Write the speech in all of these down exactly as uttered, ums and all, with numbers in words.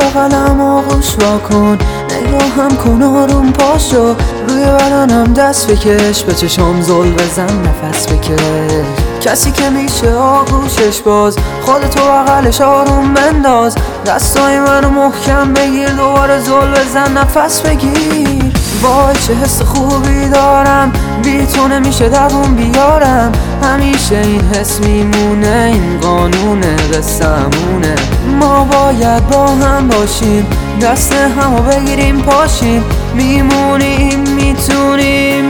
قلم آغوش واکن، نگاهم کن آروم پاشو، روی بدنم دست بکش، به چشم زل بزن نفس بکش. کسی که میشه آغوشش باز، خودتو بغلش آروم بنداز، دستای منو محکم بگیر، دوباره زل بزن نفس بگیر. وای چه حس خوبی دارم، بی تو نمیشه دووم بیارم، همیشه این حس میمونه، این قانونه قصه‌مونه. ما باید با هم باشیم، دست همو بگیریم پاشیم، میمونیم میتونیم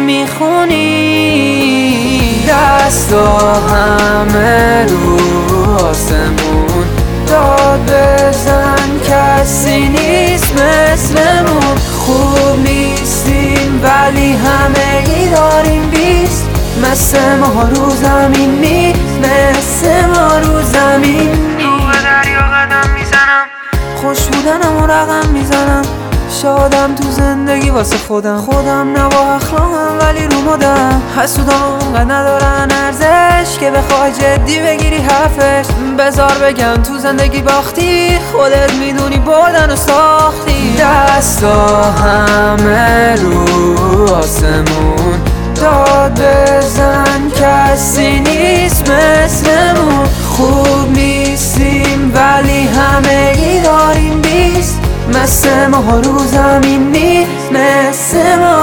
میخونیم. دستا همه رو آسمون، داد بزن کسی نیست مثلمون. خوب نیستیم ولی همه ای داریم بیست، مثل ما رو زمین نیست، مثل ما رو زمین نیست. رو به دریا قدم میزنم، خوش بودنم و رقم میزنم، شادم تو زندگی واسه خودم، خودم نه با اخلاقم ولی رو مدم. حسودان اونقدر ندارن ارزش که بخوای جدی بگیری حرفش. بذار بگم تو زندگی باختی، خودت میدونی بردن و ساختی. دستا همه رو آسمون، داد بزن کسی نیست مثلمون. خوب نیستیم ولی همه ای داریم بیست، مثل ما رو زمین نیست، مثل ما